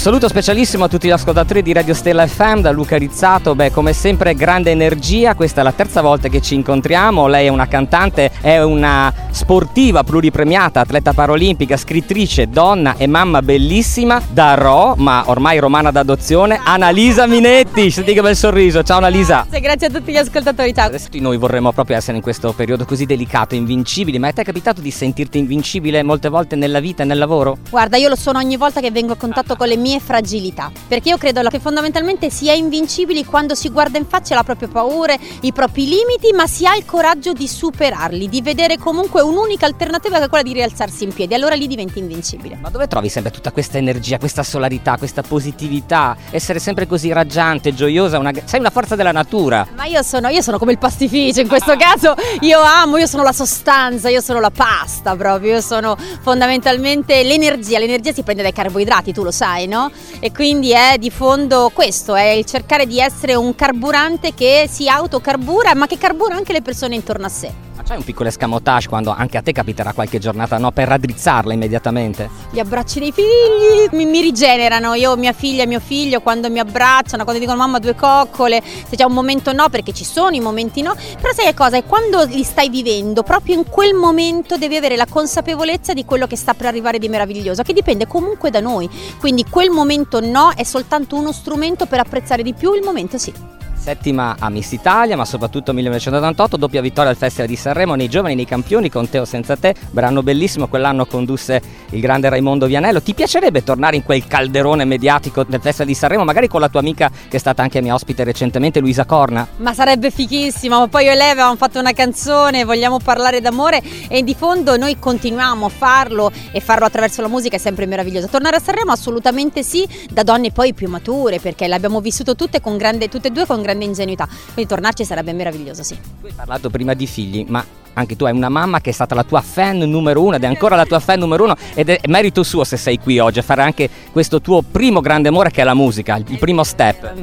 saluto specialissimo a tutti gli ascoltatori di Radio Stella FM da Luca Rizzato. Come sempre grande energia, questa è la terza volta che ci incontriamo. Lei è una cantante, è una sportiva pluripremiata, atleta paraolimpica, scrittrice, donna e mamma bellissima da ma ormai romana d'adozione, Annalisa Minetti. Senti che bel sorriso, ciao Annalisa. Grazie a tutti gli ascoltatori, ciao. Adesso noi vorremmo proprio essere in questo periodo così delicato, invincibili, ma a te è capitato di sentirti invincibile molte volte nella vita e nel lavoro? Guarda, io lo sono ogni volta che vengo a contatto con le mie fragilità, perché io credo che fondamentalmente si è invincibili quando si guarda in faccia le proprie paure, i propri limiti, ma si ha il coraggio di superarli, di vedere comunque un'unica alternativa che è quella di rialzarsi in piedi, allora lì diventi invincibile. Ma dove trovi sempre tutta questa energia, questa solarità, questa positività, essere sempre così raggiante, gioiosa, sei una forza della natura? Ma io sono come il pastificio in questo caso, io sono la sostanza, io sono la pasta proprio, io sono fondamentalmente l'energia si prende dai carboidrati, tu lo sai, no? E quindi è di fondo questo, è il cercare di essere un carburante che si autocarbura ma che carbura anche le persone intorno a sé. Ma c'hai un piccolo escamotage quando anche a te capiterà qualche giornata, no, per raddrizzarla immediatamente? Gli abbracci dei figli mi rigenerano, io, mia figlia e mio figlio quando mi abbracciano, quando dicono mamma due coccole, se c'è un momento no, perché ci sono i momenti no, però sai che cosa? È quando li stai vivendo, proprio in quel momento devi avere la consapevolezza di quello che sta per arrivare di meraviglioso, che dipende comunque da noi, quindi quel momento no è soltanto uno strumento per apprezzare di più il momento sì. Settima a Miss Italia, ma soprattutto 1988, doppia vittoria al Festival di Sanremo, nei giovani, nei campioni, con Te o senza te, brano bellissimo, quell'anno condusse il grande Raimondo Vianello. Ti piacerebbe tornare in quel calderone mediatico del Festival di Sanremo, magari con la tua amica che è stata anche mia ospite recentemente, Luisa Corna? Ma sarebbe fighissimo, ma poi io e lei avevamo fatto una canzone, vogliamo parlare d'amore e di fondo noi continuiamo a farlo e farlo attraverso la musica è sempre meraviglioso. Tornare a Sanremo assolutamente sì, da donne poi più mature, perché l'abbiamo vissuto tutte e due con grande ingenuità, quindi tornarci sarebbe meraviglioso, sì. Tu hai parlato prima di figli, ma anche tu hai una mamma che è stata la tua fan numero uno ed è ancora la tua fan numero uno, ed è merito suo se sei qui oggi a fare anche questo tuo primo grande amore che è la musica, il primo step.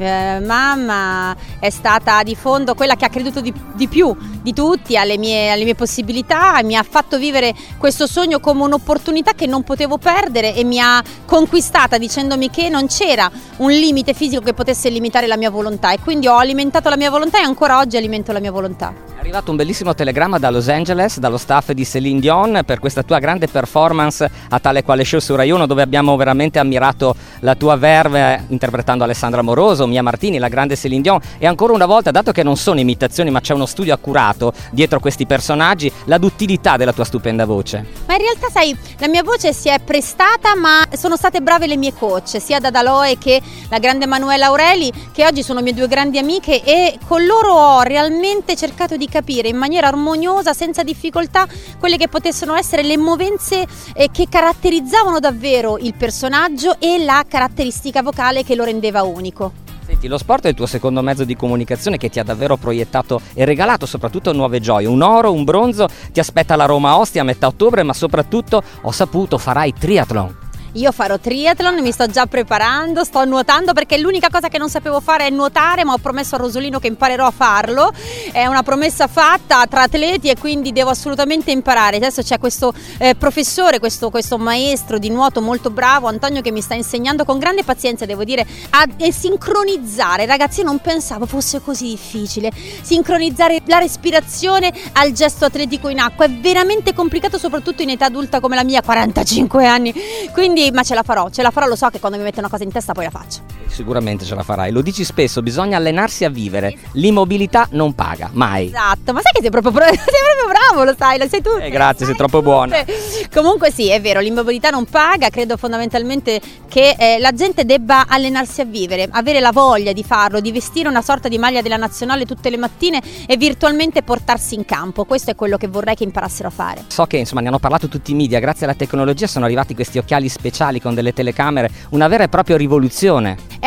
Mamma è stata di fondo quella che ha creduto di più di tutti alle mie possibilità, mi ha fatto vivere questo sogno come un'opportunità che non potevo perdere e mi ha conquistata dicendomi che non c'era un limite fisico che potesse limitare la mia volontà, e quindi ho alimentato la mia volontà e ancora oggi alimento la mia volontà. È arrivato un bellissimo telegramma da Los Angeles, dallo staff di Céline Dion, per questa tua grande performance a Tale Quale Show su Rai 1, dove abbiamo veramente ammirato la tua verve interpretando Alessandra Moroso, Mia Martini, la grande Céline Dion, e ancora una volta, dato che non sono imitazioni ma c'è uno studio accurato dietro questi personaggi, la duttilità della tua stupenda voce. Ma in realtà sai, la mia voce si è prestata, ma sono state brave le mie coach, sia da Daloe che la grande Manuela Aureli, che oggi sono mie due grandi amiche, e con loro ho realmente cercato di capire in maniera armoniosa, senza difficoltà, quelle che potessero essere le movenze che caratterizzavano davvero il personaggio e la caratteristica vocale che lo rendeva unico. Senti, lo sport è il tuo secondo mezzo di comunicazione che ti ha davvero proiettato e regalato soprattutto nuove gioie, un oro, un bronzo, ti aspetta la Roma Ostia a metà ottobre, ma soprattutto ho saputo farai triathlon. Io farò triathlon, mi sto già preparando, sto nuotando perché l'unica cosa che non sapevo fare è nuotare, ma ho promesso a Rosolino che imparerò a farlo, è una promessa fatta tra atleti e quindi devo assolutamente imparare. Adesso c'è questo professore, questo maestro di nuoto molto bravo, Antonio, che mi sta insegnando con grande pazienza, devo dire, a sincronizzare. Ragazzi, io non pensavo fosse così difficile sincronizzare la respirazione al gesto atletico in acqua, è veramente complicato, soprattutto in età adulta come la mia, 45 anni, quindi ma ce la farò, lo so che quando mi metto una cosa in testa poi la faccio. Sicuramente ce la farai, lo dici spesso, bisogna allenarsi a vivere, l'immobilità non paga, mai. Esatto, ma sai che sei proprio bravo, lo sai, lo sai tu. Grazie, sei troppo buona. Comunque sì, è vero, l'immobilità non paga, credo fondamentalmente che la gente debba allenarsi a vivere, avere la voglia di farlo, di vestire una sorta di maglia della nazionale tutte le mattine e virtualmente portarsi in campo, questo è quello che vorrei che imparassero a fare. So che insomma ne hanno parlato tutti i media, grazie alla tecnologia sono arrivati questi occhiali speciali con delle telecamere, una vera e propria rivoluzione. È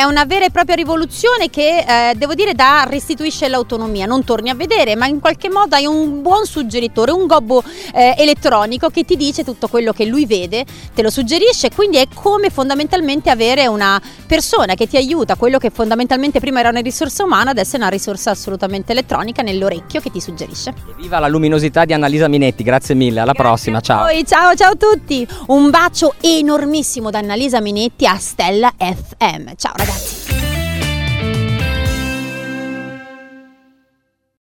è una vera e propria rivoluzione che devo dire restituisce l'autonomia. Non torni a vedere, ma in qualche modo hai un buon suggeritore, un gobbo elettronico che ti dice tutto quello che lui vede, te lo suggerisce, quindi è come fondamentalmente avere una persona che ti aiuta. Quello che fondamentalmente prima era una risorsa umana adesso è una risorsa assolutamente elettronica nell'orecchio che ti suggerisce. Viva la luminosità di Annalisa Minetti, grazie mille, alla prossima, ciao. Ciao a tutti, un bacio enormissimo da Annalisa Minetti a Stella FM, ciao ragazzi.